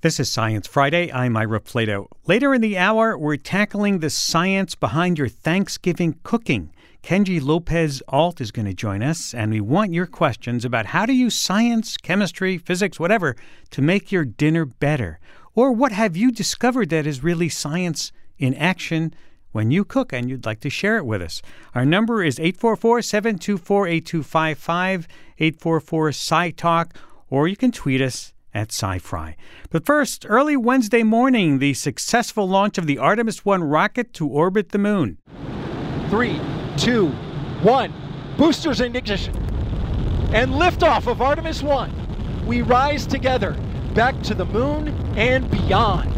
This is Science Friday. I'm Ira Flato. Later in the hour, we're tackling the science behind your Thanksgiving cooking. Kenji Lopez Alt is going to join us, and we want your questions about how to use science, chemistry, physics, whatever, to make your dinner better. Or what have you discovered that is really science in action when you cook and you'd like to share it with us? Our number is 844-724-8255, 844-SciTalk, or you can tweet us at SciFri. But first, early Wednesday morning, the successful launch of the Artemis 1 rocket to orbit the moon. 3, 2, 1. Boosters in ignition. And liftoff of Artemis 1. We rise together back to the moon and beyond.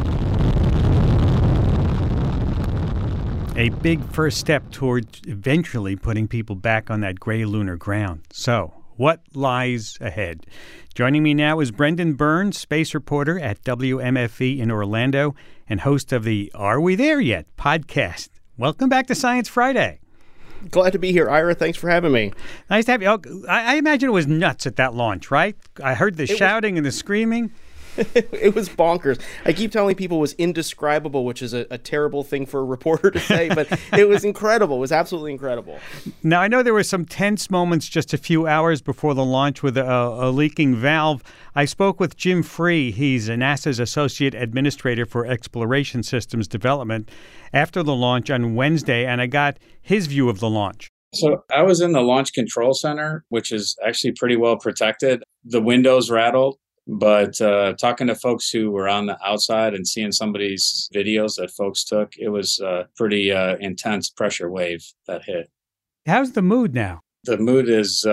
A big first step towards eventually putting people back on that gray lunar ground. So, what lies ahead? Joining me now is Brendan Byrne, space reporter at WMFE in Orlando and host of the Are We There Yet podcast. Welcome back to Science Friday. Glad to be here, Ira. Thanks for having me. Nice to have you. Oh, I imagine it was nuts at that launch, right? I heard the shouting and the screaming. It was bonkers. I keep telling people it was indescribable, which is a terrible thing for a reporter to say, but it was incredible. It was absolutely incredible. Now, I know there were some tense moments just a few hours before the launch with a leaking valve. I spoke with Jim Free. He's NASA's Associate Administrator for Exploration Systems Development after the launch on Wednesday, and I got his view of the launch. So I was in the Launch Control Center, which is actually pretty well protected. The windows rattled. But talking to folks who were on the outside and seeing some of these videos that folks took, it was a pretty intense pressure wave that hit. How's the mood now? The mood is,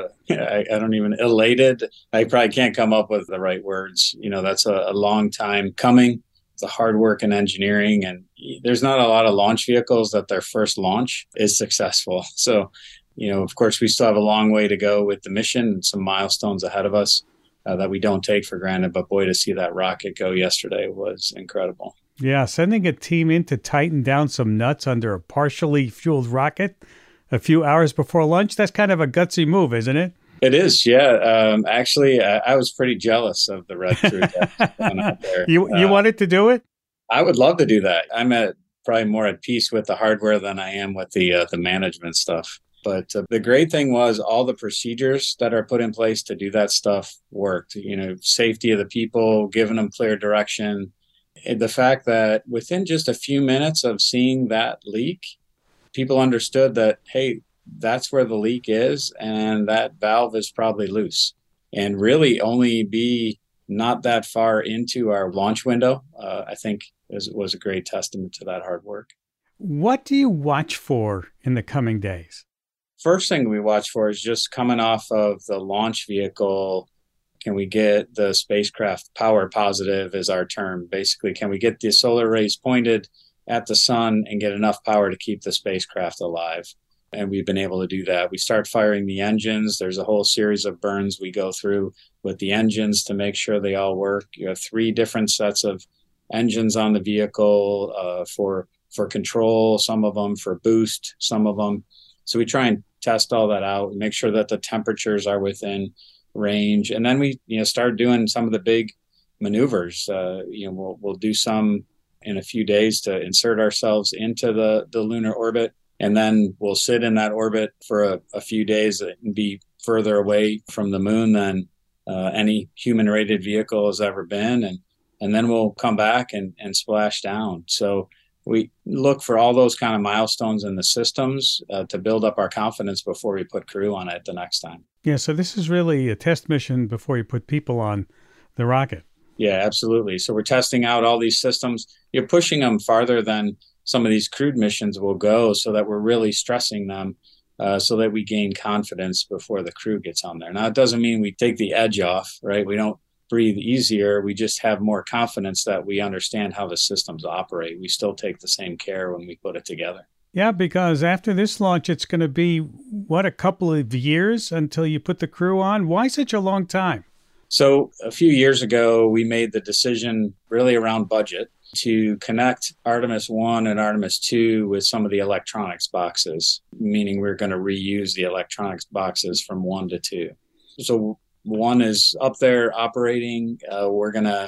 I don't even, elated. I probably can't come up with the right words. You know, that's a long time coming. It's a hard work in engineering, and there's not a lot of launch vehicles that their first launch is successful. So, you know, of course, we still have a long way to go with the mission and some milestones ahead of us. That we don't take for granted. But boy, to see that rocket go yesterday was incredible. Yeah, sending a team in to tighten down some nuts under a partially fueled rocket a few hours before lunch, that's kind of a gutsy move, isn't it? It is, yeah. Actually, I was pretty jealous of the red crew that went out there. You wanted to do it? I would love to do that. I'm probably more at peace with the hardware than I am with the management stuff. But the great thing was all the procedures that are put in place to do that stuff worked. You know, safety of the people, giving them clear direction. And the fact that within just a few minutes of seeing that leak, people understood that, hey, that's where the leak is and that valve is probably loose. And really only be not that far into our launch window, I think was a great testament to that hard work. What do you watch for in the coming days? First thing we watch for is just coming off of the launch vehicle. Can we get the spacecraft power positive is our term. Basically, can we get the solar rays pointed at the sun and get enough power to keep the spacecraft alive? And we've been able to do that. We start firing the engines. There's a whole series of burns we go through with the engines to make sure they all work. You have 3 different sets of engines on the vehicle for control, some of them for boost, some of them. So we try and test all that out and make sure that the temperatures are within range. And then we, start doing some of the big maneuvers. We'll do some in a few days to insert ourselves into the lunar orbit. And then we'll sit in that orbit for a few days and be further away from the moon than any human-rated vehicle has ever been. And then we'll come back and splash down. So we look for all those kind of milestones in the systems to build up our confidence before we put crew on it the next time. Yeah, so this is really a test mission before you put people on the rocket. Yeah, absolutely. So we're testing out all these systems. You're pushing them farther than some of these crewed missions will go so that we're really stressing them so that we gain confidence before the crew gets on there. Now, it doesn't mean we take the edge off, right? We don't breathe easier. We just have more confidence that we understand how the systems operate. We still take the same care when we put it together. Yeah, because after this launch, it's going to be, a couple of years until you put the crew on? Why such a long time? So a few years ago, we made the decision really around budget to connect Artemis 1 and Artemis 2 with some of the electronics boxes, meaning we're going to reuse the electronics boxes from 1 to 2. So 1 is up there operating. We're going to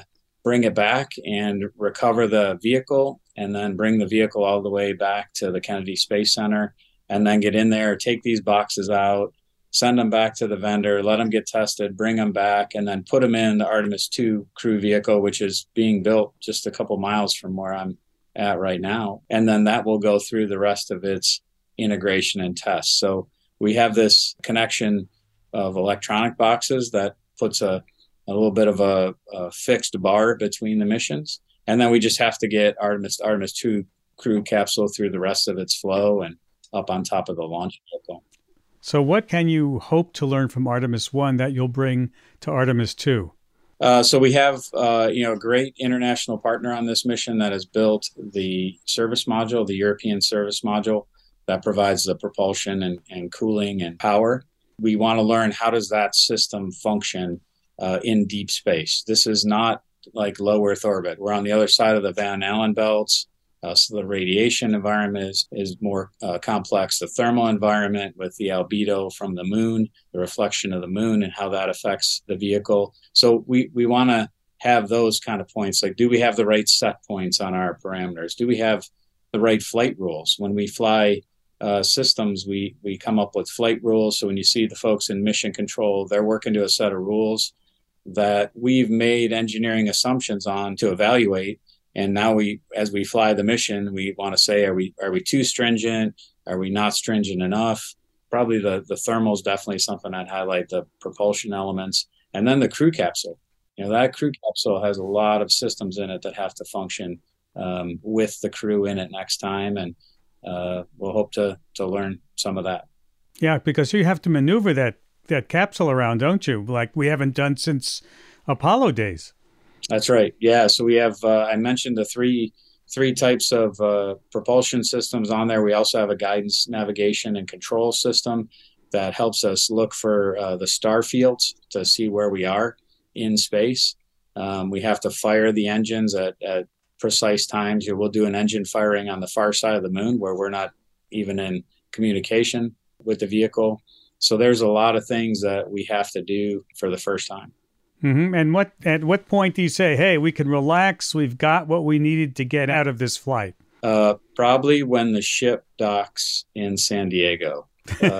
bring it back and recover the vehicle, and then bring the vehicle all the way back to the Kennedy Space Center, and then get in there, take these boxes out, send them back to the vendor, let them get tested, bring them back, and then put them in the Artemis II crew vehicle, which is being built just a couple miles from where I'm at right now. And then that will go through the rest of its integration and tests. So we have this connection of electronic boxes that puts a little bit of a fixed bar between the missions. And then we just have to get Artemis II crew capsule through the rest of its flow and up on top of the launch vehicle. So what can you hope to learn from Artemis I that you'll bring to Artemis II? So we have a great international partner on this mission that has built the service module, the European service module that provides the propulsion and cooling and power. We want to learn, how does that system function in deep space? This is not like low Earth orbit. We're on the other side of the Van Allen belts. So the radiation environment is more complex. The thermal environment with the albedo from the moon, the reflection of the moon, and how that affects the vehicle. So we want to have those kind of points. Like, do we have the right set points on our parameters? Do we have the right flight rules? When we fly systems, we come up with flight rules. So when you see the folks in mission control, they're working to a set of rules that we've made engineering assumptions on to evaluate. And now as we fly the mission, we want to say, are we too stringent? Are we not stringent enough? Probably the thermal is definitely something I'd highlight, the propulsion elements. And then the crew capsule. That crew capsule has a lot of systems in it that have to function with the crew in it next time. And we'll hope to learn some of that. Yeah, because you have to maneuver that capsule around, don't you? Like we haven't done since Apollo days. That's right. Yeah. So we have, I mentioned the three types of propulsion systems on there. We also have a guidance, navigation, and control system that helps us look for the star fields to see where we are in space. We have to fire the engines at precise times. We'll do an engine firing on the far side of the moon where we're not even in communication with the vehicle. So there's a lot of things that we have to do for the first time. Mm-hmm. And at what point do you say, hey, we can relax, we've got what we needed to get out of this flight? Probably when the ship docks in San Diego.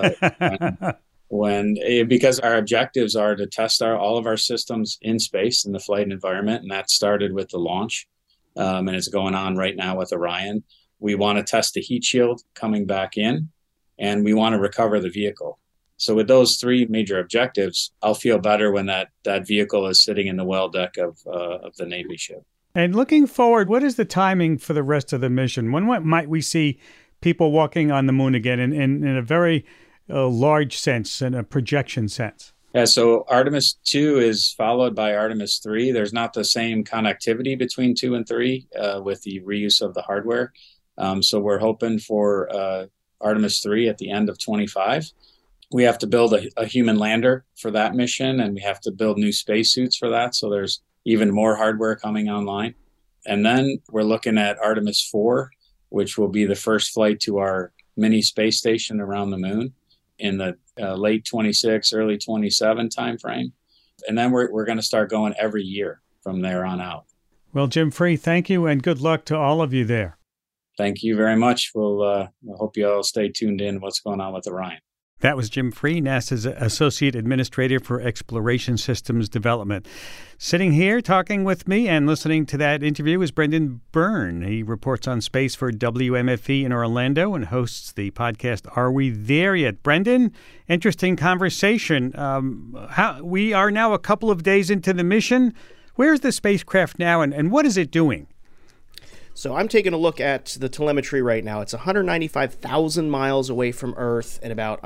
Because our objectives are to test all of our systems in space in the flight environment, and that started with the launch, and it's going on right now with Orion. We want to test the heat shield coming back in, and we want to recover the vehicle. So with those three major objectives, I'll feel better when that vehicle is sitting in the well deck of the Navy ship. And looking forward, what is the timing for the rest of the mission? When might we see people walking on the moon again in a very large sense, in a projection sense? Yeah, so Artemis 2 is followed by Artemis 3. There's not the same connectivity between 2 and 3 with the reuse of the hardware. So we're hoping for Artemis 3 at the end of 25. We have to build a human lander for that mission, and we have to build new spacesuits for that. So there's even more hardware coming online. And then we're looking at Artemis 4, which will be the first flight to our mini space station around the moon in the late 26, early 27 timeframe. And then we're going to start going every year from there on out. Well, Jim Free, thank you, and good luck to all of you there. Thank you very much. We'll hope you all stay tuned in what's going on with Orion. That was Jim Free, NASA's Associate Administrator for Exploration Systems Development. Sitting here talking with me and listening to that interview is Brendan Byrne. He reports on space for WMFE in Orlando and hosts the podcast Are We There Yet? Brendan, interesting conversation. We are now a couple of days into the mission. Where's the spacecraft now, and what is it doing? So I'm taking a look at the telemetry right now. It's 195,000 miles away from Earth and about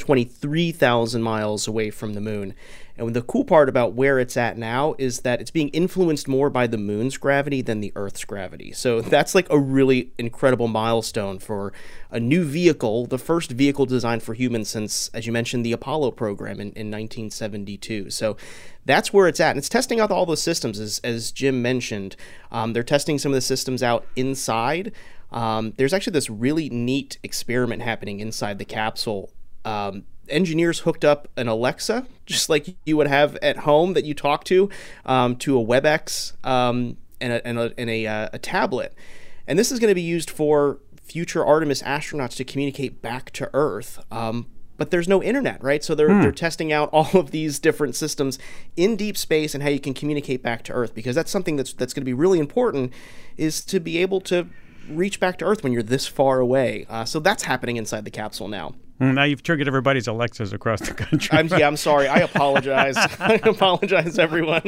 123,000 miles away from the moon. And the cool part about where it's at now is that it's being influenced more by the moon's gravity than the Earth's gravity. So that's like a really incredible milestone for a new vehicle, the first vehicle designed for humans since, as you mentioned, the Apollo program in 1972. So that's where it's at. And it's testing out all the systems, as Jim mentioned. They're testing some of the systems out inside. There's actually this really neat experiment happening inside the capsule engineers hooked up an Alexa, just like you would have at home that you talk to a WebEx and a tablet. And this is going to be used for future Artemis astronauts to communicate back to Earth. But there's no internet, right? So they're testing out all of these different systems in deep space and how you can communicate back to Earth, because that's something that's going to be really important, is to be able to reach back to Earth when you're this far away. So that's happening inside the capsule now. Now you've triggered everybody's Alexas across the country. I'm sorry. I apologize. I apologize, everyone.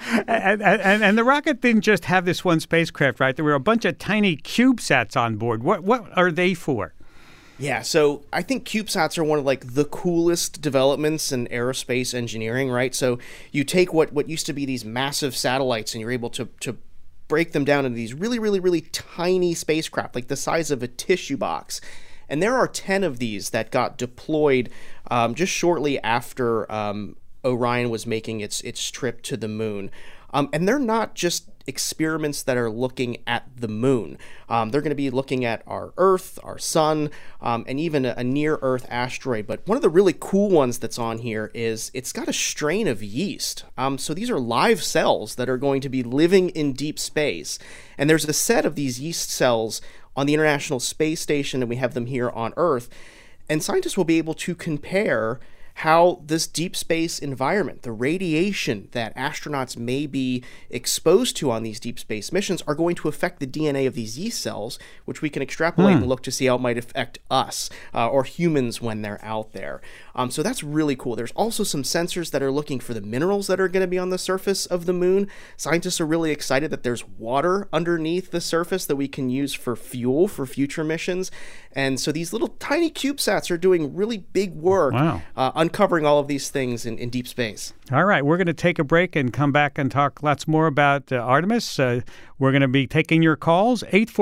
And the rocket didn't just have this one spacecraft, right? There were a bunch of tiny CubeSats on board. What are they for? Yeah, so I think CubeSats are one of like the coolest developments in aerospace engineering, right? So you take what used to be these massive satellites and you're able to break them down into these really, really, really tiny spacecraft, like the size of a tissue box. And there are 10 of these that got deployed just shortly after Orion was making its trip to the moon. And they're not just experiments that are looking at the moon. They're going to be looking at our Earth, our sun, and even a near-Earth asteroid. But one of the really cool ones that's on here is it's got a strain of yeast. So these are live cells that are going to be living in deep space. And there's a set of these yeast cells on the International Space Station, and we have them here on Earth. And scientists will be able to compare how this deep space environment, the radiation that astronauts may be exposed to on these deep space missions, are going to affect the DNA of these yeast cells, which we can extrapolate and look to see how it might affect us or humans when they're out there. So that's really cool. There's also some sensors that are looking for the minerals that are going to be on the surface of the moon. Scientists are really excited that there's water underneath the surface that we can use for fuel for future missions. And so these little tiny CubeSats are doing really big work, uncovering all of these things in deep space. All right, we're going to take a break and come back and talk lots more about Artemis. We're going to be taking your calls,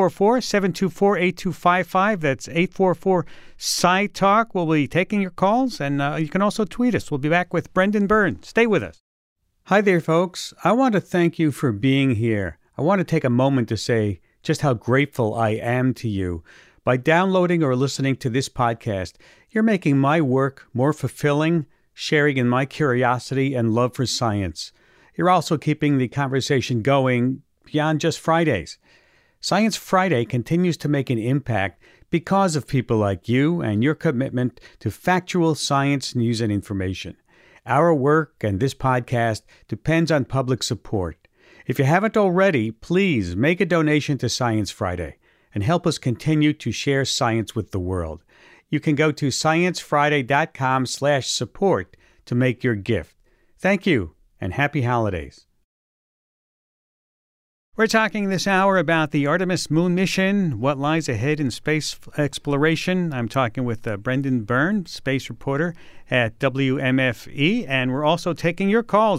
844-724-8255. That's 844-SciTalk. We'll be taking your calls, and you can also tweet us. We'll be back with Brendan Byrne. Stay with us. Hi there, folks. I want to thank you for being here. I want to take a moment to say just how grateful I am to you. By downloading or listening to this podcast, you're making my work more fulfilling, sharing in my curiosity and love for science. You're also keeping the conversation going beyond just Fridays. Science Friday continues to make an impact because of people like you and your commitment to factual science news and information. Our work and this podcast depends on public support. If you haven't already, please make a donation to Science Friday and help us continue to share science with the world. You can go to sciencefriday.com/support to make your gift. Thank you, and happy holidays. We're talking this hour about the Artemis moon mission, what lies ahead in space exploration. I'm talking with Brendan Byrne, space reporter at WMFE, and we're also taking your calls,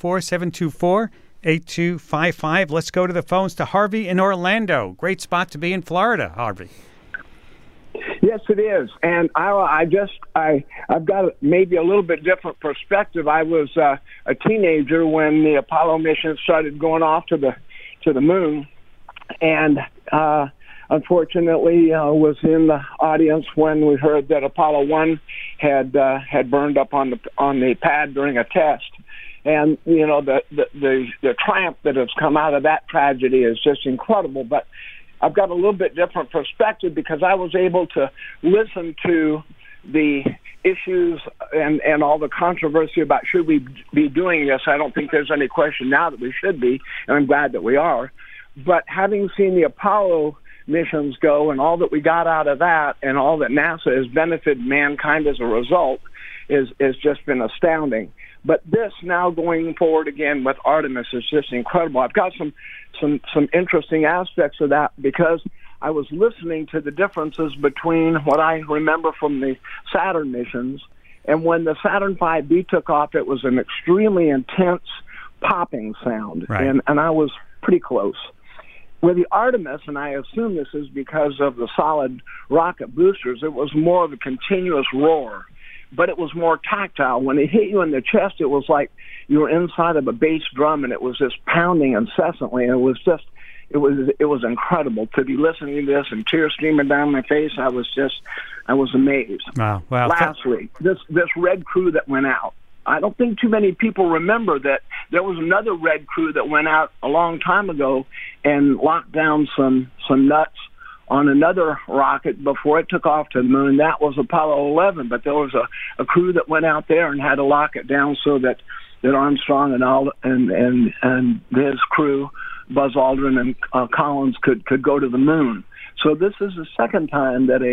844-724-8255. Let's go to the phones to Harvey in Orlando. Great spot to be in Florida, Harvey. Yes, it is, and I've got maybe a little bit different perspective. I was a teenager when the Apollo mission started going off to the moon, and unfortunately was in the audience when we heard that Apollo 1 had burned up on the pad during a test. And you know the triumph that has come out of that tragedy is just incredible. But I've got a little bit different perspective because I was able to listen to the issues and all the controversy about should we be doing this. I don't think there's any question now that we should be, and I'm glad that we are. But having seen the Apollo missions go and all that we got out of that and all that NASA has benefited mankind as a result is just been astounding. But this now going forward again with Artemis is just incredible. I've got some interesting aspects of that because I was listening to the differences between what I remember from the Saturn missions, and when the Saturn V took off, it was an extremely intense popping sound, right. and I was pretty close. With the Artemis, and I assume this is because of the solid rocket boosters, it was more of a continuous roar, but it was more tactile. When it hit you in the chest, it was like you were inside of a bass drum, and it was just pounding incessantly. And it was incredible to be listening to this and tears streaming down my face. I was amazed. Wow. Lastly, this Red Crew that went out. I don't think too many people remember that there was another Red Crew that went out a long time ago and locked down some nuts on another rocket before it took off to the moon. That was Apollo 11, but there was a crew that went out there and had to lock it down so that Armstrong and his crew, Buzz Aldrin and Collins, could go to the moon. So this is the second time that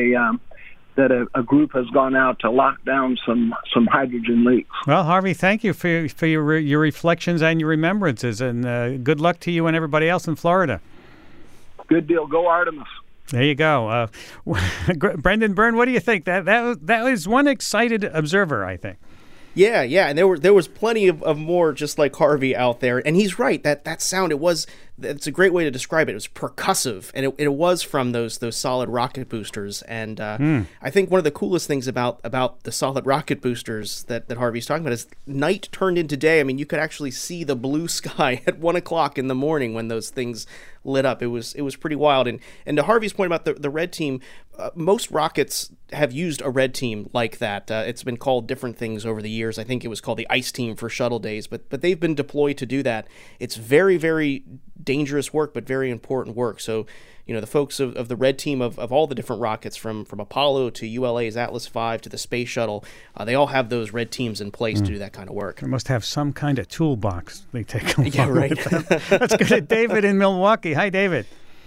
a group has gone out to lock down some hydrogen leaks. Well, Harvey, thank you for your reflections and your remembrances, and good luck to you and everybody else in Florida. Good deal. Go Artemis. There you go. Brendan Byrne, what do you think? That was one excited observer, I think. Yeah, and there was plenty of more just like Harvey out there, and he's right. That sound, it's a great way to describe it. It was percussive, and it was from those solid rocket boosters. And I think one of the coolest things about the solid rocket boosters that Harvey's talking about is night turned into day. I mean, you could actually see the blue sky at 1 o'clock in the morning when those things lit up. It was pretty wild. And to Harvey's point about the red team, most rockets have used a red team like that. It's been called different things over the years. I think it was called the Ice Team for shuttle days, but they've been deployed to do that. It's very, very dangerous work, but very important work. So, the folks of the red team of all the different rockets from Apollo to ULA's Atlas V to the space shuttle, they all have those red teams in place to do that kind of work. They must have some kind of toolbox they take along. Yeah, right. With them. Let's go to David in Milwaukee. Hi, David.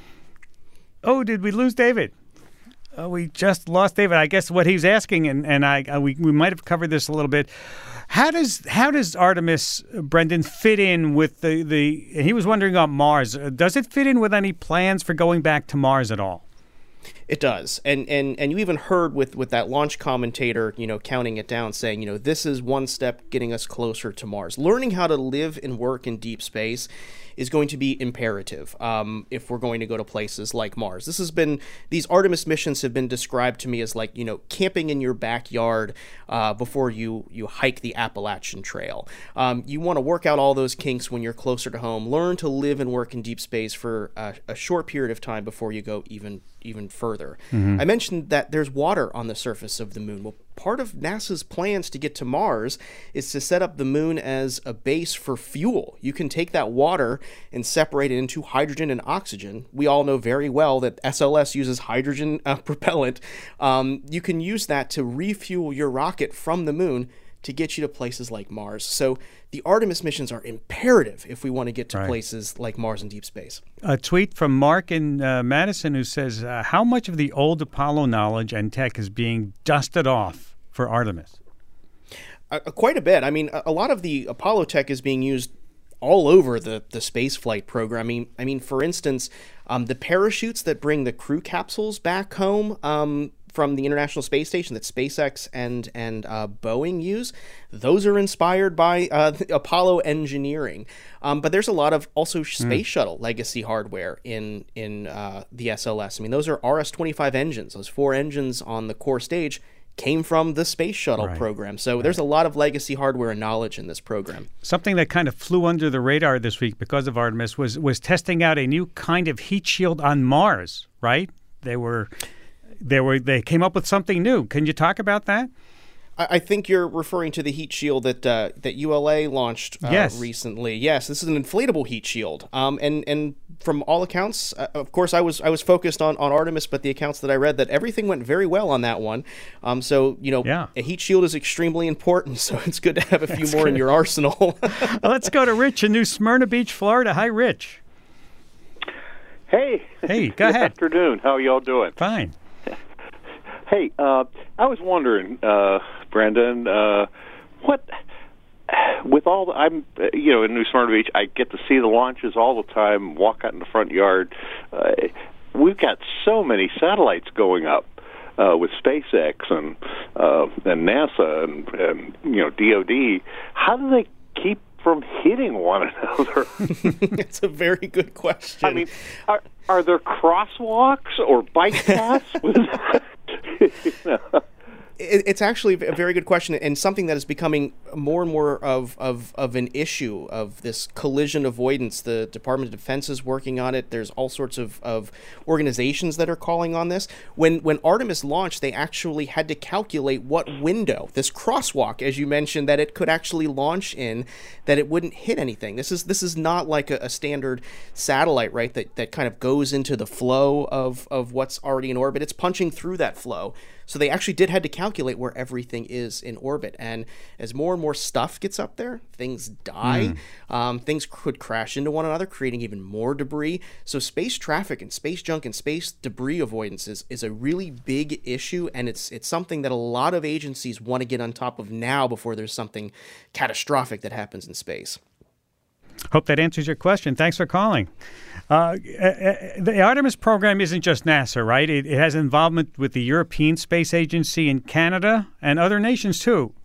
Oh, did we lose David? We just lost David. I guess what he's asking, and we might have covered this a little bit. How does Artemis, Brendan, fit in with the? He was wondering about Mars. Does it fit in with any plans for going back to Mars at all? It does, and you even heard with that launch commentator, counting it down, saying, this is one step getting us closer to Mars. Learning how to live and work in deep space is going to be imperative if we're going to go to places like Mars. These Artemis missions have been described to me as like, camping in your backyard before you hike the Appalachian Trail. You want to work out all those kinks when you're closer to home. Learn to live and work in deep space for a short period of time before you go even further. Mm-hmm. I mentioned that there's water on the surface of the moon. Well, part of NASA's plans to get to Mars is to set up the moon as a base for fuel. You can take that water and separate it into hydrogen and oxygen. We all know very well that SLS uses hydrogen propellant. You can use that to refuel your rocket from the moon to get you to places like Mars. So the Artemis missions are imperative if we want to get to places like Mars and deep space. A tweet from Mark in Madison who says, how much of the old Apollo knowledge and tech is being dusted off for Artemis? Quite a bit. I mean, a lot of the Apollo tech is being used all over the space flight program. I mean, for instance, the parachutes that bring the crew capsules back home from the International Space Station that SpaceX and Boeing use, those are inspired by Apollo engineering. But there's a lot of also space shuttle legacy hardware in the SLS. I mean, those are RS-25 engines. Those 4 engines on the core stage came from the space shuttle program. So there's a lot of legacy hardware and knowledge in this program. Something that kind of flew under the radar this week because of Artemis was testing out a new kind of heat shield on Mars, right? They came up with something new. Can you talk about that? I think you're referring to the heat shield that ULA launched recently. Yes, this is an inflatable heat shield. And from all accounts, of course, I was focused on Artemis, but the accounts that I read, that everything went very well on that one. A heat shield is extremely important, so it's good to have a few more in your arsenal. Let's go to Rich in New Smyrna Beach, Florida. Hi, Rich. Hey, go ahead. Good afternoon. How are y'all doing? Fine. Hey, I was wondering, Brendan, what with all I'm in New Smyrna Beach, I get to see the launches all the time. Walk out in the front yard. We've got so many satellites going up with SpaceX and NASA and DoD. How do they keep from hitting one another? It's a very good question. I mean, are there crosswalks or bike paths? It's actually a very good question, and something that is becoming more and more of an issue of this collision avoidance. The Department of Defense is working on it. There's all sorts of organizations that are calling on this. When Artemis launched, they actually had to calculate what window, this crosswalk, as you mentioned, that it could actually launch in, that it wouldn't hit anything. This is not like a standard satellite, right, that kind of goes into the flow of what's already in orbit. It's punching through that flow. So they actually had to calculate where everything is in orbit. And as more and more stuff gets up there, things die. Things could crash into one another, creating even more debris. So space traffic and space junk and space debris avoidance is a really big issue. And it's something that a lot of agencies want to get on top of now before there's something catastrophic that happens in space. Hope that answers your question. Thanks for calling. The Artemis program isn't just NASA, right? It has involvement with the European Space Agency in Canada and other nations too.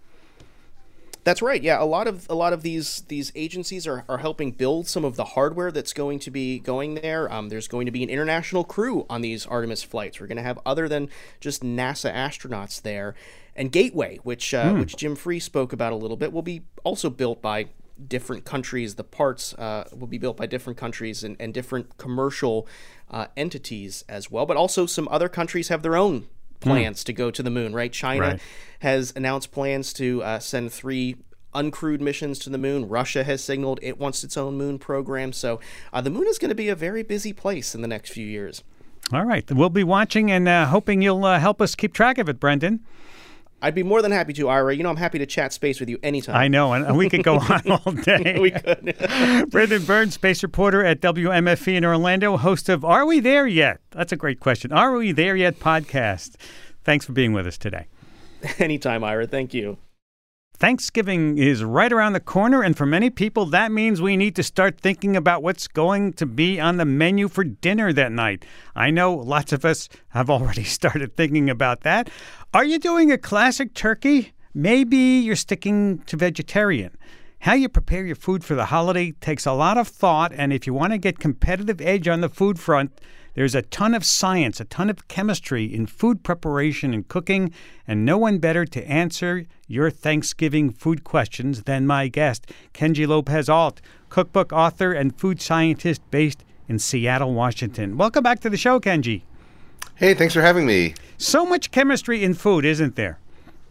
That's right. Yeah, a lot of these agencies are helping build some of the hardware that's going to be going there. There's going to be an international crew on these Artemis flights. We're going to have other than just NASA astronauts there. And Gateway, which Jim Free spoke about a little bit, will be also built by different countries. The parts will be built by different countries and different commercial entities as well. But also some other countries have their own plans to go to the moon, right? China has announced plans to send 3 uncrewed missions to the moon. Russia has signaled it wants its own moon program. So the moon is going to be a very busy place in the next few years. All right. We'll be watching and hoping you'll help us keep track of it, Brendan. I'd be more than happy to, Ira. You know, I'm happy to chat space with you anytime. I know, and we could go on all day. We could. Brendan Byrne, space reporter at WMFE in Orlando, host of Are We There Yet? That's a great question. Are We There Yet podcast. Thanks for being with us today. Anytime, Ira. Thank you. Thanksgiving is right around the corner, and for many people, that means we need to start thinking about what's going to be on the menu for dinner that night. I know lots of us have already started thinking about that. Are you doing a classic turkey? Maybe you're sticking to vegetarian. How you prepare your food for the holiday takes a lot of thought, and if you want to get competitive edge on the food front, there's a ton of science, a ton of chemistry in food preparation and cooking, and no one better to answer your Thanksgiving food questions than my guest, Kenji Lopez-Alt, cookbook author and food scientist based in Seattle, Washington. Welcome back to the show, Kenji. Hey, thanks for having me. So much chemistry in food, isn't there?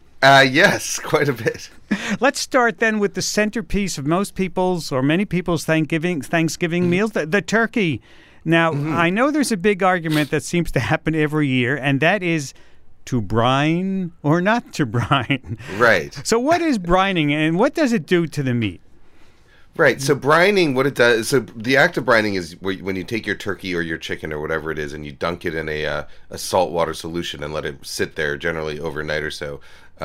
Yes, quite a bit. Let's start then with the centerpiece of most people's or many people's Thanksgiving meals, the turkey. Now, I know there's a big argument that seems to happen every year, and that is to brine or not to brine. Right. So what is brining, and what does it do to the meat? Right. So brining, what it does, so the act of brining is when you take your turkey or your chicken or whatever it is and you dunk it in a saltwater solution and let it sit there generally overnight or so.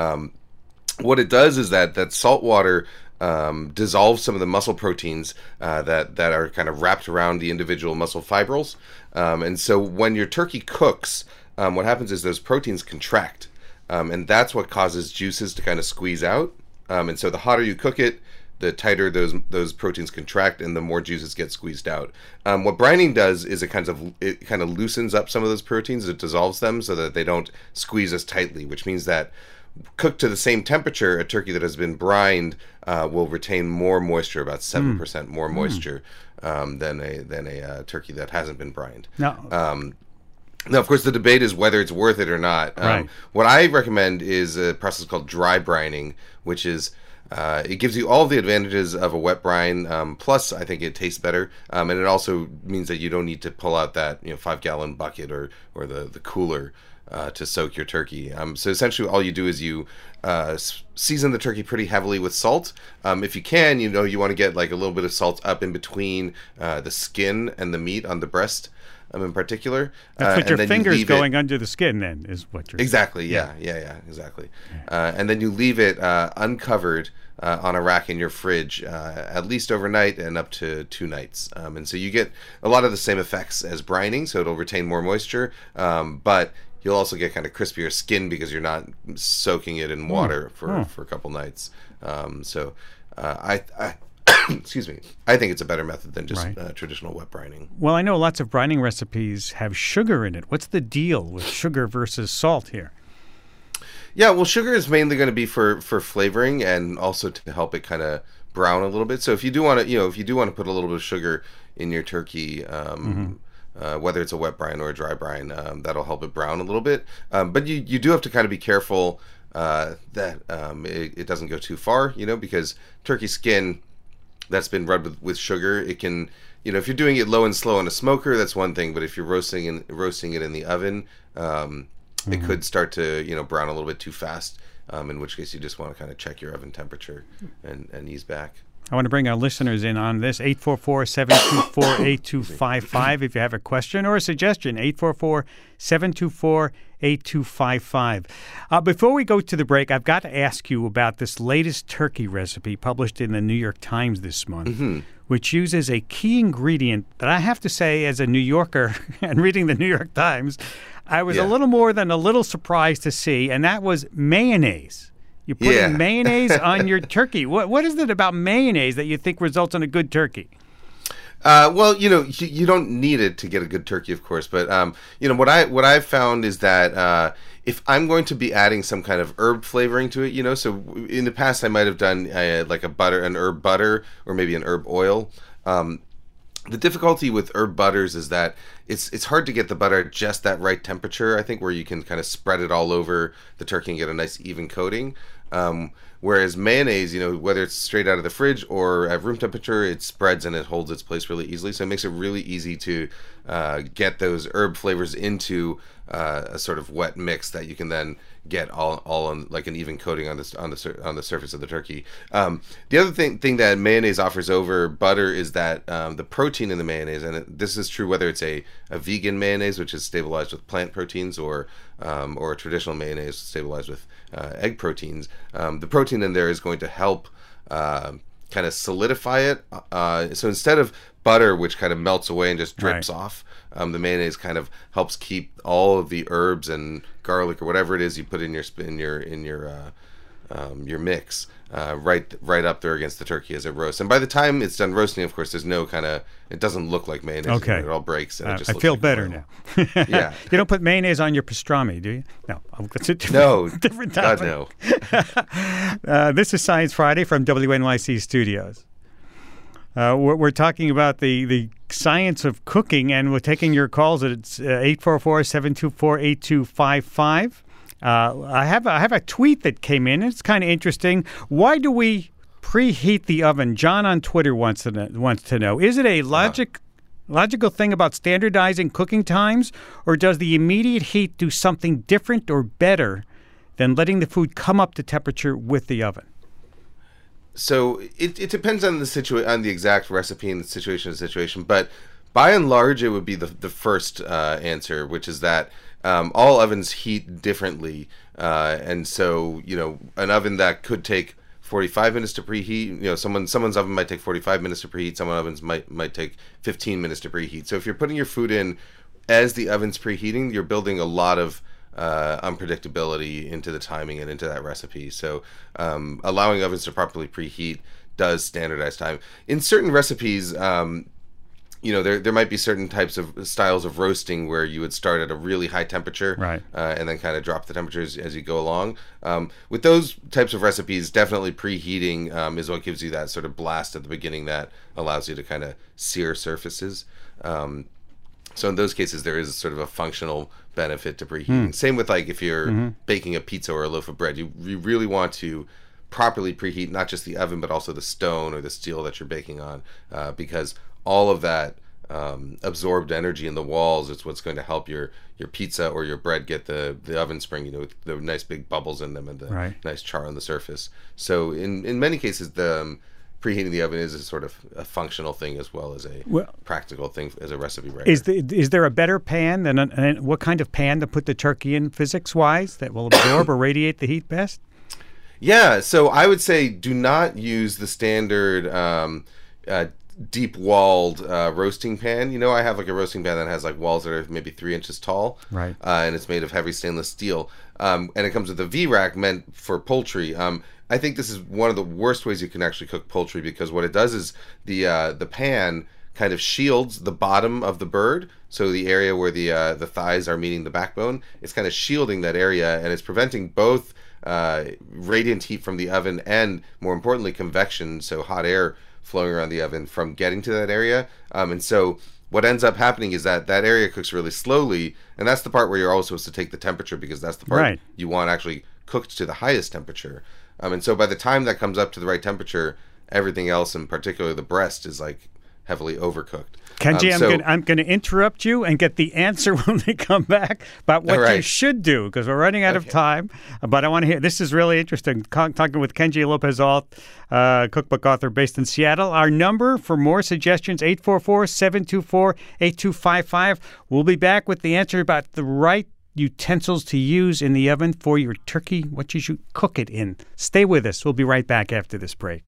What it does is that salt water dissolves some of the muscle proteins that are kind of wrapped around the individual muscle fibrils. And so when your turkey cooks, what happens is those proteins contract. And that's what causes juices to kind of squeeze out. And so the hotter you cook it, the tighter those proteins contract and the more juices get squeezed out. What brining does is it kind of loosens up some of those proteins. It dissolves them so that they don't squeeze as tightly, which means that cooked to the same temperature, a turkey that has been brined will retain more moisture, about 7% more moisture than a turkey that hasn't been brined. No. Now, of course, the debate is whether it's worth it or not. Right. What I recommend is a process called dry brining, which is it gives you all the advantages of a wet brine. Plus, I think it tastes better, and it also means that you don't need to pull out that 5-gallon bucket or the cooler to soak your turkey. So essentially, all you do is you season the turkey pretty heavily with salt. If you can, you want to get like a little bit of salt up in between the skin and the meat on the breast. In particular, that's what your fingers going under the skin. Then is what you're exactly. Yeah, exactly. And then you leave it uncovered on a rack in your fridge at least overnight and up to 2 nights. And so you get a lot of the same effects as brining, so it'll retain more moisture, but you'll also get kind of crispier skin because you're not soaking it in water for a couple nights. I excuse me. I think it's a better method than just traditional wet brining. Well, I know lots of brining recipes have sugar in it. What's the deal with sugar versus salt here? Yeah, well, sugar is mainly going to be for flavoring and also to help it kind of brown a little bit. So if you do want to, if you do want to put a little bit of sugar in your turkey, whether it's a wet brine or a dry brine, that'll help it brown a little bit. But you do have to kind of be careful that it doesn't go too far, because turkey skin that's been rubbed with sugar, it can, if you're doing it low and slow on a smoker, that's one thing. But if you're roasting it in the oven, it could start to, brown a little bit too fast. In which case you just want to kind of check your oven temperature and ease back. I want to bring our listeners in on this. 844-724-8255 if you have a question or a suggestion. 844-724-8255. Before we go to the break, I've got to ask you about this latest turkey recipe published in the New York Times this month, which uses a key ingredient that I have to say, as a New Yorker and reading the New York Times, I was a little more than a little surprised to see, and that was mayonnaise. You're putting mayonnaise on your turkey. What is it about mayonnaise that you think results in a good turkey? Well, you don't need it to get a good turkey, of course. But what I've found is that if I'm going to be adding some kind of herb flavoring to it, so in the past I might have done like an herb butter, or maybe an herb oil. The difficulty with herb butters is that it's hard to get the butter at just that right temperature, I think, where you can kind of spread it all over the turkey and get a nice even coating. Whereas mayonnaise, whether it's straight out of the fridge or at room temperature, it spreads and it holds its place really easily. So it makes it really easy to get those herb flavors into a sort of wet mix that you can then get all on like an even coating on the surface of the turkey. The other thing that mayonnaise offers over butter is that the protein in the mayonnaise, and this is true whether it's a vegan mayonnaise, which is stabilized with plant proteins, or a traditional mayonnaise stabilized with egg proteins. The protein in there is going to help kind of solidify it. So instead of butter, which kind of melts away and just drips off, the mayonnaise kind of helps keep all of the herbs and garlic or whatever it is you put in your mix right up there against the turkey as it roasts. And by the time it's done roasting, of course, there's no it doesn't look like mayonnaise. Okay. It all breaks. And it just I looks feel like better oil. now. Yeah. You don't put mayonnaise on your pastrami, do you? No. It's a different, No. different God, topic. no. This is Science Friday from WNYC Studios. We're talking about the science of cooking, and we're taking your calls at 844-724-8255. I have a tweet that came in. It's kind of interesting. Why do we preheat the oven? John on Twitter wants to know. Is it a logical thing about standardizing cooking times, or does the immediate heat do something different or better than letting the food come up to temperature with the oven? So it depends on on the exact recipe and the situation, but by and large, it would be the first answer, which is that all ovens heat differently, and so an oven that could take 45 minutes to preheat, someone's oven might take 45 minutes to preheat. Some ovens might take 15 minutes to preheat. So if you're putting your food in as the oven's preheating, you're building a lot of unpredictability into the timing and into that recipe. So allowing ovens to properly preheat does standardize time. In certain recipes, there might be certain types of styles of roasting where you would start at a really high temperature, and then kind of drop the temperatures as you go along. With those types of recipes, definitely preheating is what gives you that sort of blast at the beginning that allows you to kind of sear surfaces. So in those cases, there is sort of a functional benefit to preheating. Same with like if you're baking a pizza or a loaf of bread, you really want to properly preheat not just the oven but also the stone or the steel that you're baking on, because all of that absorbed energy in the walls is what's going to help your pizza or your bread get the oven spring, with the nice big bubbles in them and the nice char on the surface. So in many cases, the preheating the oven is a sort of a functional thing as well as a practical thing as a recipe writer. Is there a better pan than what kind of pan to put the turkey in physics-wise that will absorb or radiate the heat best? Yeah, so I would say do not use the standard deep-walled roasting pan. I have like a roasting pan that has like walls that are maybe 3 inches tall, and it's made of heavy stainless steel, and it comes with a V-rack meant for poultry. I think this is one of the worst ways you can actually cook poultry, because what it does is the pan kind of shields the bottom of the bird. So the area where the thighs are meeting the backbone, it's kind of shielding that area, and it's preventing both radiant heat from the oven and, more importantly, convection, so hot air flowing around the oven, from getting to that area. And so what ends up happening is that area cooks really slowly, and that's the part where you're always supposed to take the temperature, because that's the part you want actually cooked to the highest temperature. And so by the time that comes up to the right temperature, everything else, and particularly the breast, is like heavily overcooked. Kenji, I'm going to interrupt you and get the answer when we come back about what you should do, because we're running out of time. But I want to hear. This is really interesting. Talking with Kenji Lopez-Alt, cookbook author based in Seattle. Our number for more suggestions, 844-724-8255. We'll be back with the answer about the right utensils to use in the oven for your turkey, what you should cook it in. Stay with us. We'll be right back after this break.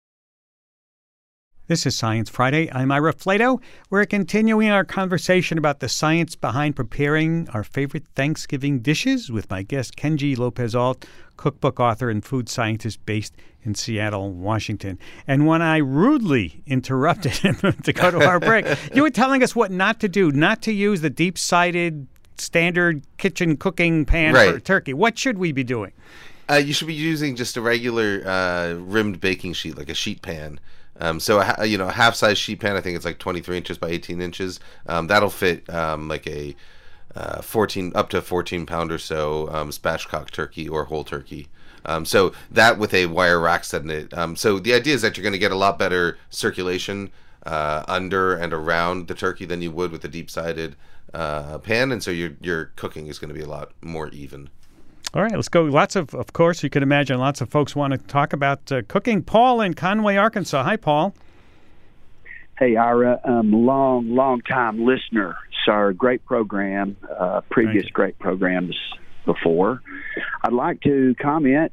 This is Science Friday. I'm Ira Flato. We're continuing our conversation about the science behind preparing our favorite Thanksgiving dishes with my guest, Kenji Lopez-Alt, cookbook author and food scientist based in Seattle, Washington. And when I rudely interrupted him to go to our break, you were telling us what not to do, not to use the deep-sided standard kitchen cooking pan for turkey. What should we be doing? You should be using just a regular rimmed baking sheet, like a sheet pan. So a half-size sheet pan, I think it's like 23 inches by 18 inches. That'll fit like a 14 up to 14 pound or so spatchcock turkey or whole turkey. So that with a wire rack set in it. So the idea is that you're going to get a lot better circulation under and around the turkey than you would with a deep-sided pan, and so your cooking is going to be a lot more even. All right, let's go. Lots of course, you can imagine lots of folks want to talk about cooking. Paul in Conway, Arkansas. Hi, Paul. Hey, Ira. Long time listener, sir. Great program. Previous great programs before. I'd like to comment.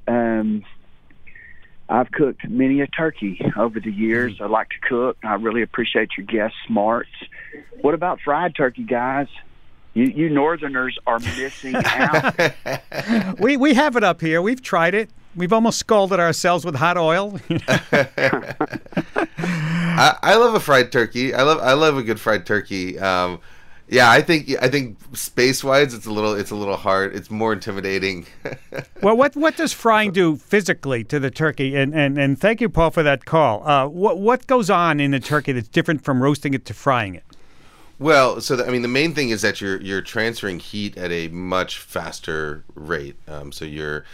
I've cooked many a turkey over the years. I like to cook. I really appreciate your guest smarts. What about fried turkey, guys? You Northerners are missing out. We have it up here. We've tried it. We've almost scalded ourselves with hot oil. I love a fried turkey. I love a good fried turkey. I think space-wise, it's a little hard. It's more intimidating. Well, what does frying do physically to the turkey? And thank you, Paul, for that call. What goes on in the turkey that's different from roasting it to frying it? Well, the main thing is that you're transferring heat at a much faster rate. So you're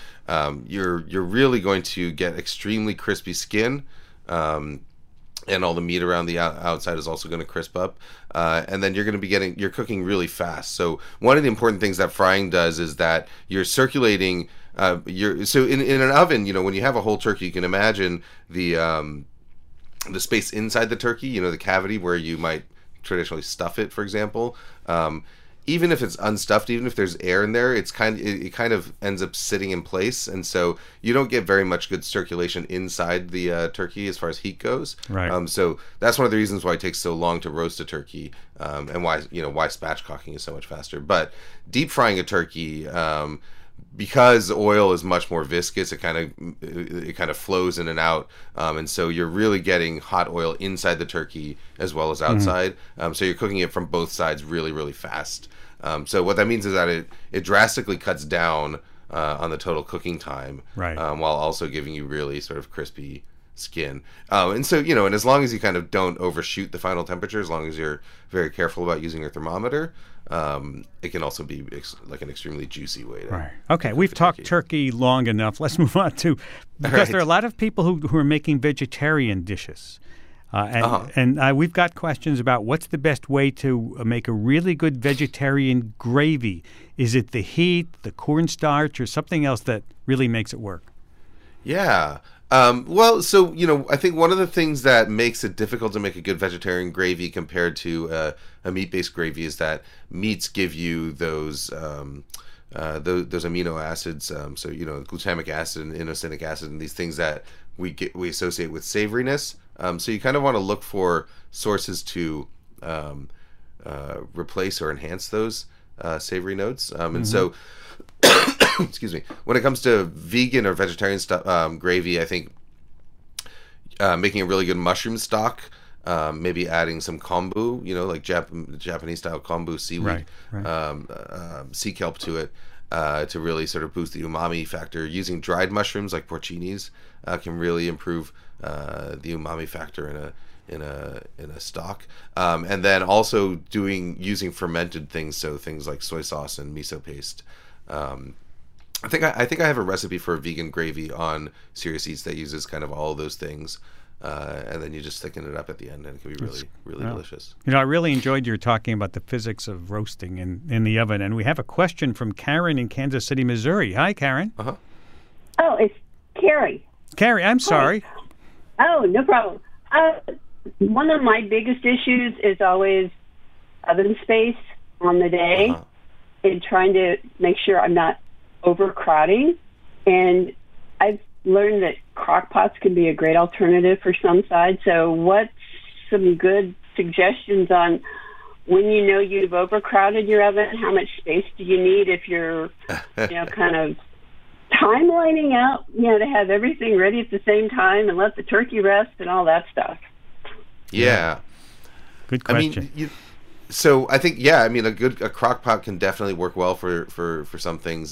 really going to get extremely crispy skin, and all the meat around the outside is also going to crisp up. And then you're cooking really fast. So one of the important things that frying does is that you're circulating. So in an oven, when you have a whole turkey, you can imagine the space inside the turkey. The cavity where you might traditionally stuff it, for example. Even if it's unstuffed, even if there's air in there, it kind of ends up sitting in place, and so you don't get very much good circulation inside the turkey as far as heat goes. Right. So that's one of the reasons why it takes so long to roast a turkey, and why spatchcocking is so much faster. But deep frying a turkey, because oil is much more viscous, it kind of flows in and out, and so you're really getting hot oil inside the turkey as well as outside. So you're cooking it from both sides really, really fast. So what that means is that it drastically cuts down on the total cooking time, right? While also giving you really sort of crispy skin. And so and as long as you kind of don't overshoot the final temperature, as long as you're very careful about using your thermometer, it can also be like an extremely juicy way to. Right. Okay, we've talked turkey long enough. Let's move on to, because there are a lot of people who are making vegetarian dishes. And we've got questions about what's the best way to make a really good vegetarian gravy. Is it the heat, the cornstarch, or something else that really makes it work? Yeah. I think one of the things that makes it difficult to make a good vegetarian gravy compared to a meat-based gravy is that meats give you those amino acids, glutamic acid and inosinic acid, and these things that we associate with savoriness. So you kind of want to look for sources to replace or enhance those savory notes. And so, excuse me, when it comes to vegan or vegetarian stuff, gravy, I think making a really good mushroom stock maybe adding some kombu, like Japanese style kombu seaweed, sea kelp to it, to really sort of boost the umami factor. Using dried mushrooms like porcinis can really improve the umami factor in a stock, and then also using fermented things, so things like soy sauce and miso paste. I think I have a recipe for a vegan gravy on Serious Eats that uses kind of all of those things. And then you just thicken it up at the end, and it can be really delicious. I really enjoyed your talking about the physics of roasting in the oven. And we have a question from Karen in Kansas City, Missouri. Hi, Karen. Oh, it's Carrie. Carrie, I'm sorry. Oh, no problem. One of my biggest issues is always oven space on the day, and trying to make sure I'm not overcrowding. And I've learned that crock pots can be a great alternative for some sides. So what's some good suggestions on when you know you've overcrowded your oven? How much space do you need if you're, kind of timelining out, to have everything ready at the same time and let the turkey rest and all that stuff? Yeah. Good question. So I think, a crock pot can definitely work well for some things.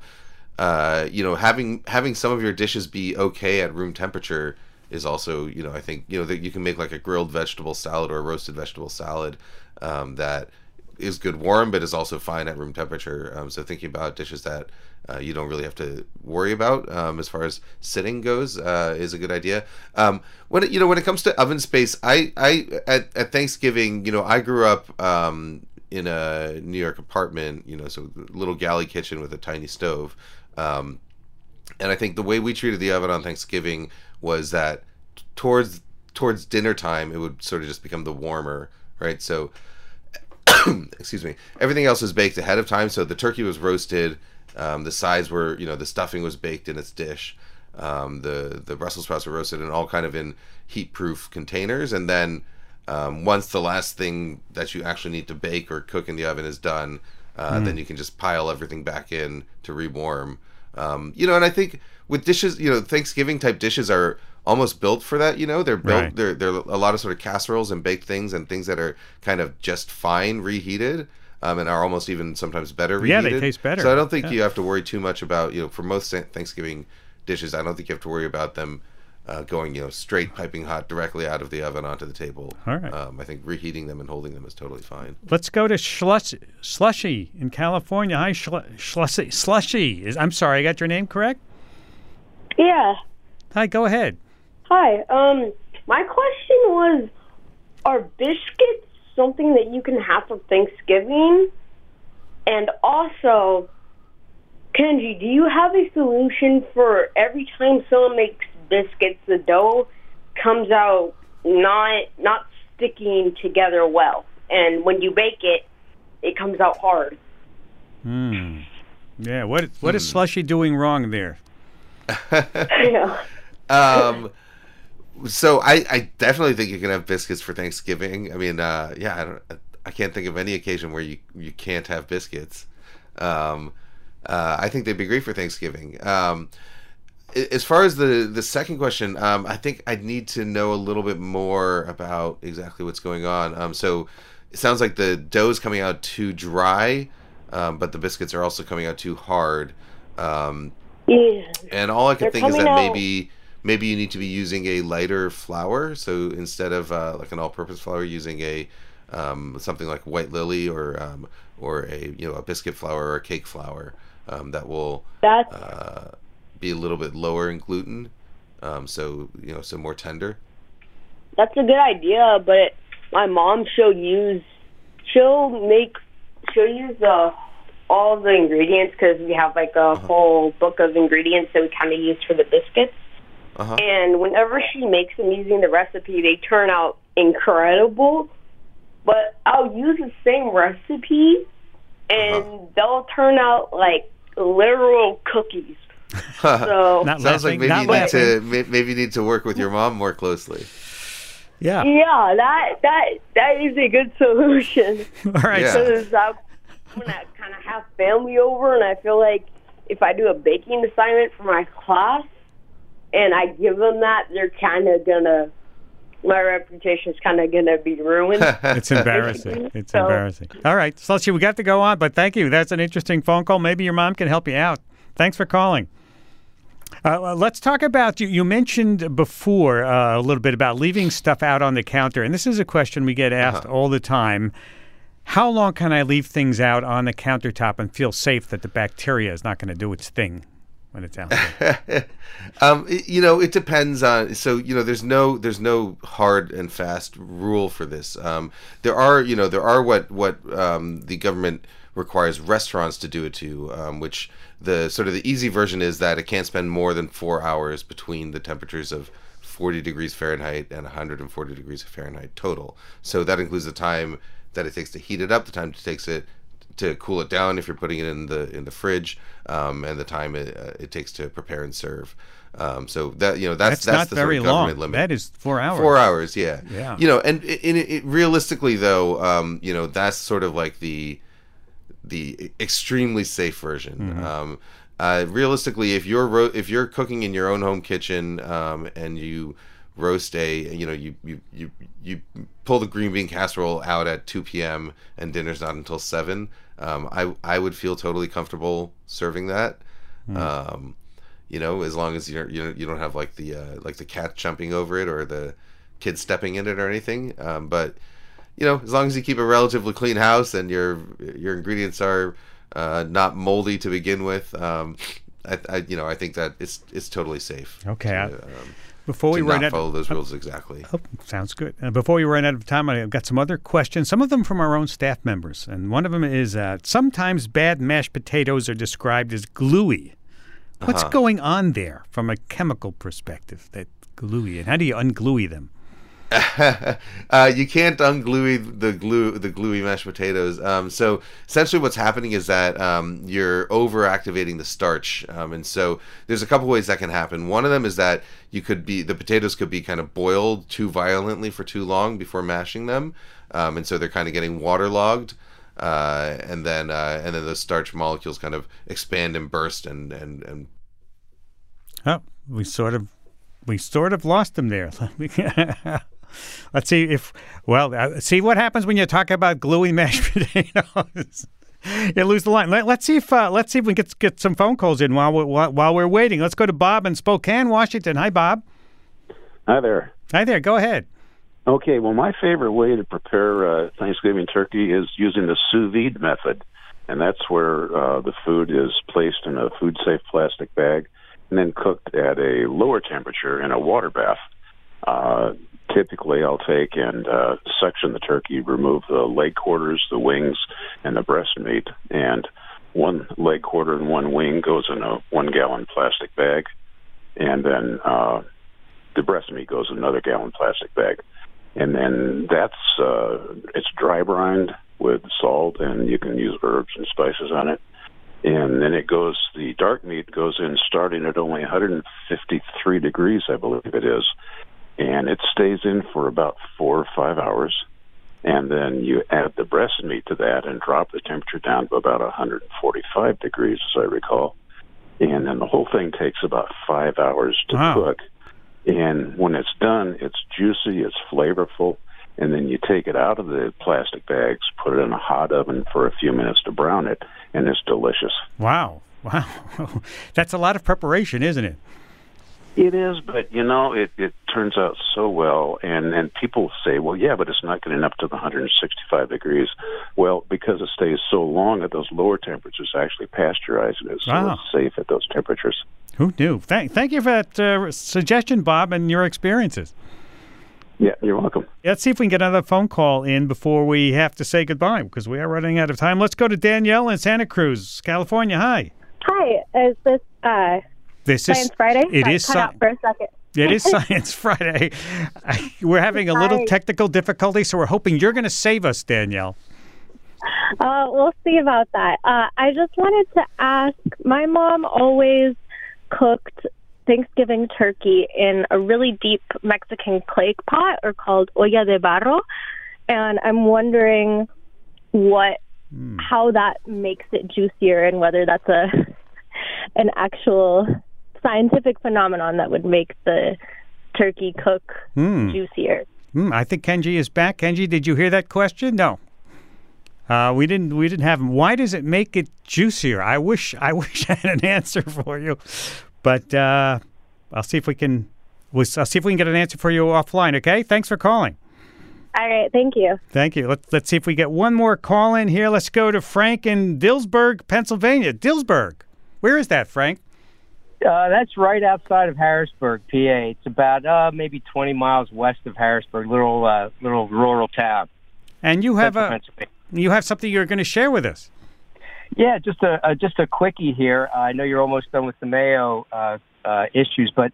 Having some of your dishes be okay at room temperature is also, I think, that you can make like a grilled vegetable salad or a roasted vegetable salad that is good warm, but is also fine at room temperature. So thinking about dishes that you don't really have to worry about as far as sitting goes is a good idea. When it comes to oven space, I at Thanksgiving, I grew up in a New York apartment, so little galley kitchen with a tiny stove. And I think the way we treated the oven on Thanksgiving was that towards dinner time, it would sort of just become the warmer, right? So, excuse me, everything else was baked ahead of time. So the turkey was roasted, the sides were, the stuffing was baked in its dish, the Brussels sprouts were roasted and all kind of in heat-proof containers. And then once the last thing that you actually need to bake or cook in the oven is done, then you can just pile everything back in to rewarm. And I think with dishes, Thanksgiving type dishes are almost built for that. They're built. Right. They're a lot of sort of casseroles and baked things and things that are kind of just fine reheated, and are almost even sometimes better reheated. Yeah, they taste better. So I don't think you have to worry too much about, for most Thanksgiving dishes, I don't think you have to worry about them going, straight piping hot directly out of the oven onto the table. All right. I think reheating them and holding them is totally fine. Let's go to Slushy in California. Hi, Slushy. I'm sorry, I got your name correct? Yeah. Hi, go ahead. Hi. My question was, are biscuits something that you can have for Thanksgiving? And also, Kenji, do you have a solution for every time someone makes biscuits, the dough comes out not sticking together well, and when you bake it, it comes out hard? Yeah, what is Slushy doing wrong there? So I definitely think you can have biscuits for Thanksgiving. I mean, I can't think of any occasion where you can't have biscuits. I think they'd be great for Thanksgiving. As far as the second question, I think I'd need to know a little bit more about exactly what's going on. So it sounds like the dough is coming out too dry, but the biscuits are also coming out too hard. And all I can think is that maybe you need to be using a lighter flour. So instead of like an all-purpose flour, using a something like white lily or a biscuit flour or a cake flour that will be a little bit lower in gluten, so more tender. That's a good idea, but my mom she'll use all the ingredients, because we have like a whole book of ingredients that we kind of use for the biscuits. And whenever she makes them using the recipe, they turn out incredible. But I'll use the same recipe, and they'll turn out like literal cookies. So sounds like maybe you need to work with your mom more closely. Yeah, that is a good solution. All right, because I'm gonna kind of have family over, and I feel like if I do a baking assignment for my class and I give them that, they're kind of gonna my reputation is kind of going to be ruined. It's embarrassing. It's embarrassing. All right, Celestia, we got to go on, but thank you. That's an interesting phone call. Maybe your mom can help you out. Thanks for calling. Let's talk about, you mentioned before a little bit about leaving stuff out on the counter, and this is a question we get asked all the time. How long can I leave things out on the countertop and feel safe that the bacteria is not going to do its thing when it's out there? It depends on. So there's no hard and fast rule for this. There are what the government requires restaurants to do it to, which the sort of the easy version is that it can't spend more than 4 hours between the temperatures of 40 degrees Fahrenheit and 140 degrees Fahrenheit total. So that includes the time that it takes to heat it up, the time it takes it to cool it down if you're putting it in the fridge, and the time it takes to prepare and serve. So that's not the very sort of government long. limit. That is 4 hours. 4 hours, yeah. Yeah. And it realistically though, that's sort of like the extremely safe version. Mm-hmm. Realistically, if you're cooking in your own home kitchen, and you roast you pull the green bean casserole out at 2 p.m. and dinner's not until 7, I would feel totally comfortable serving that. As long as you don't have like the cat jumping over it or the kids stepping in it or anything. But as long as you keep a relatively clean house and your ingredients are not moldy to begin with, I think that it's totally safe. Okay. Before we run out, follow those rules exactly. Oh, sounds good. Before we run out of time, I've got some other questions. Some of them from our own staff members, and one of them is sometimes bad mashed potatoes are described as gluey. What's going on there from a chemical perspective? That gluey, and how do you ungluey them? You can't ungluey the gluey mashed potatoes. So essentially what's happening is that you're over-activating the starch. And so there's a couple ways that can happen. One of them is that the potatoes could be kind of boiled too violently for too long before mashing them. And so they're kind of getting waterlogged. And then the starch molecules kind of expand and burst and Oh, we sort of lost them there. Let's see see what happens when you talk about gluey mashed potatoes. You lose the line. Let's see if we can get some phone calls in while we're waiting. Let's go to Bob in Spokane, Washington. Hi, Bob. Hi there. Hi there. Go ahead. Okay. Well, my favorite way to prepare Thanksgiving turkey is using the sous vide method, and that's where the food is placed in a food-safe plastic bag and then cooked at a lower temperature in a water bath. Typically, I'll take and section the turkey, remove the leg quarters, the wings, and the breast meat. And one leg quarter and one wing goes in a 1-gallon plastic bag. And then the breast meat goes in another gallon plastic bag. And then it's dry brined with salt, and you can use herbs and spices on it. And then the dark meat goes in starting at only 153 degrees, I believe it is. And it stays in for about 4 or 5 hours. And then you add the breast meat to that and drop the temperature down to about 145 degrees, as I recall. And then the whole thing takes about 5 hours to cook. And when it's done, it's juicy, it's flavorful. And then you take it out of the plastic bags, put it in a hot oven for a few minutes to brown it, and it's delicious. Wow. That's a lot of preparation, isn't it? It is, but, it turns out so well. And people say, well, yeah, but it's not getting up to the 165 degrees. Well, because it stays so long at those lower temperatures, actually pasteurizing it, so it's safe at those temperatures. Who knew? Thank you for that suggestion, Bob, and your experiences. Yeah, you're welcome. Let's see if we can get another phone call in before we have to say goodbye, because we are running out of time. Let's go to Danielle in Santa Cruz, California. Hi. Hi. Is this Science Friday? It is cut out for a second. It is Science Friday. We're having a little technical difficulty, so we're hoping you're going to save us, Danielle. We'll see about that. I just wanted to ask, my mom always cooked Thanksgiving turkey in a really deep Mexican clay pot, or called olla de barro, and I'm wondering how that makes it juicier, and whether that's an actual scientific phenomenon that would make the turkey cook juicier. I think Kenji is back. Kenji, did you hear that question? No. We didn't have him. Why does it make it juicier? I wish I had an answer for you, but I'll see if we can. I'll see if we can get an answer for you offline. Okay. Thanks for calling. All right. Thank you. Thank you. Let's see if we get one more call in here. Let's go to Frank in Dillsburg, Pennsylvania. Dillsburg. Where is that, Frank? That's right outside of Harrisburg, PA. It's about maybe 20 miles west of Harrisburg, little rural town. And you have something you're going to share with us. Yeah, just a quickie here. I know you're almost done with the mayo issues, but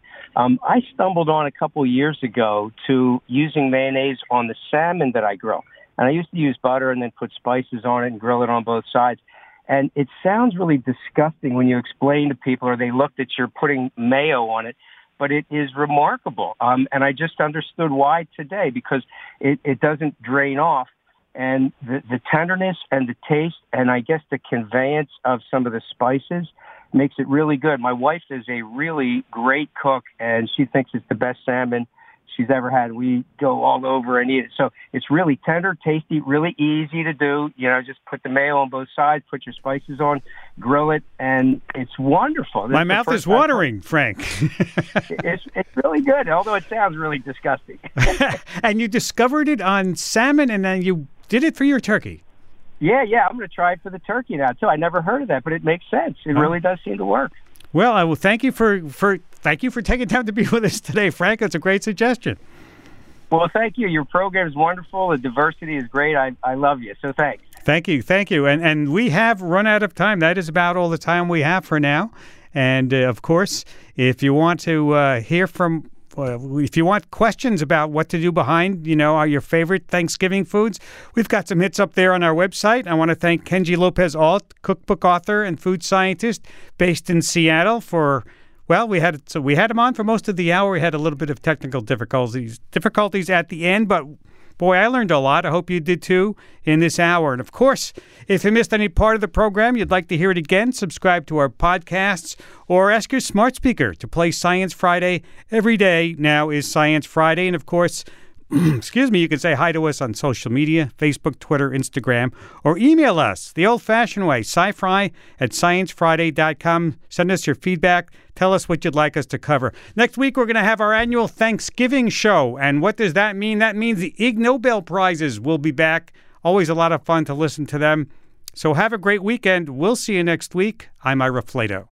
I stumbled on a couple years ago to using mayonnaise on the salmon that I grill. And I used to use butter and then put spices on it and grill it on both sides. And it sounds really disgusting when you explain to people or they look that you're putting mayo on it, but it is remarkable. And I just understood why today, because it doesn't drain off. And the tenderness and the taste and I guess the conveyance of some of the spices makes it really good. My wife is a really great cook, and she thinks it's the best salmon she's ever had. We go all over and eat it. So it's really tender, tasty, really easy to do. You know, just put the mayo on both sides, put your spices on, grill it, and it's wonderful. My mouth is watering, Frank. It's really good, although it sounds really disgusting. And you discovered it on salmon, and then you did it for your turkey. Yeah, I'm going to try it for the turkey now, too. I never heard of that, but it makes sense. It really does seem to work. Well, I will thank you for taking time to be with us today, Frank. That's a great suggestion. Well, thank you. Your program is wonderful. The diversity is great. I love you, so thanks. Thank you. And we have run out of time. That is about all the time we have for now. And, of course, if you want to hear from... if you want questions about what to do behind, your favorite Thanksgiving foods, we've got some hits up there on our website. I want to thank Kenji Lopez-Alt, cookbook author and food scientist based in Seattle we had him on for most of the hour. We had a little bit of technical difficulties at the end, but boy, I learned a lot. I hope you did too in this hour. And of course, if you missed any part of the program, you'd like to hear it again, subscribe to our podcasts or ask your smart speaker to play Science Friday. Every day now is Science Friday. And of course, you can say hi to us on social media, Facebook, Twitter, Instagram, or email us the old-fashioned way, sci-fi@sciencefriday.com. Send us your feedback. Tell us what you'd like us to cover. Next week, we're going to have our annual Thanksgiving show. And what does that mean? That means the Ig Nobel Prizes will be back. Always a lot of fun to listen to them. So have a great weekend. We'll see you next week. I'm Ira Flato.